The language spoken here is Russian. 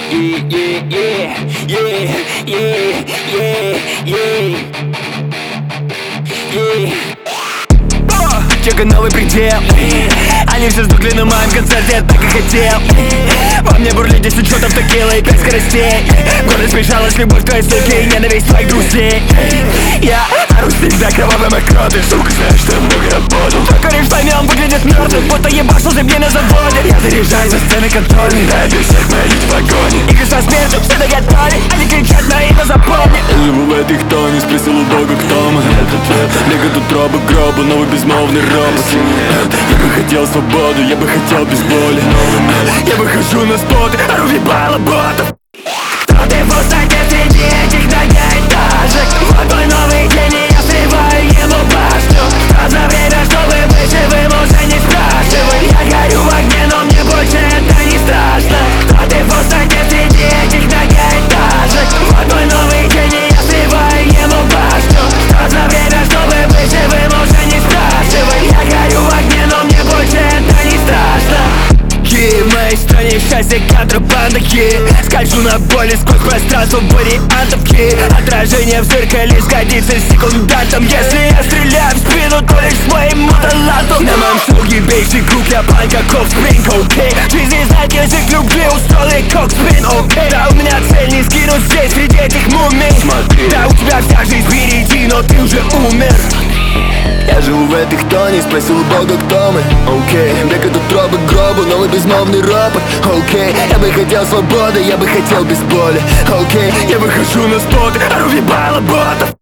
Чека новый предел. Они все сдохли на моем концерте, я так и хотел. Во мне бурлит 10 учетов текила и 5 скоростей. В горле смешалась любовь твоей суки и ненависть твоих друзей. Я ору всегда кровавым и кровью. Сука, знаешь, что много работал. Только лишь поймем, выглядит мертвым, будто ебашил земли на заводе. Я заряжаю за сцены контрольный, да без всех моих в погоне. Игры со смертью, все догадали, они кричат на имя, запомни. Живу в этих тоне, спросил у Бога, кто мы. Бегают утробы к гробу, новый безмолвный робот. Я бы хотел свободу, я бы хотел без боли. Я выхожу на споты, ору ебало ботов. Кто ты в высоте среди этих многоэтажек? Вот твой новый день, и я срываю ему башню. Что за время, чтобы быть живым, уже не спрашивай. Я горю в огне, но мне больше это не страшно. Кто ты в высоте среди этих многоэтажек? Вот твой новый день, и я срываю ему башню. Что за время, чтобы быть живым, уже не спрашивай. Я горю в огне, но мне больше это не страшно. В моей стране счастье контрабанда, скольжу на боли сквозь пространство вариантов, отражение в зеркале сгодится секундантом. Если я стреляю в спину, то лишь своему таланту. На моем слуге бейджик круг, я пан как Кокспринг, окей. Жизни знает язык любви, устроили Кокспринг, окей. Да у меня цель не скинуть здесь среди этих мумий. Смотри. Да у тебя вся жизнь впереди, но ты уже умер. Я живу в этих тоне, спросил у Бога, кто мы. Окей, бегают утробы к гробу, новый безмолвный робот. Окей, я бы хотел свободы, я бы хотел без боли. Окей, я выхожу на споты, ору ебало ботов.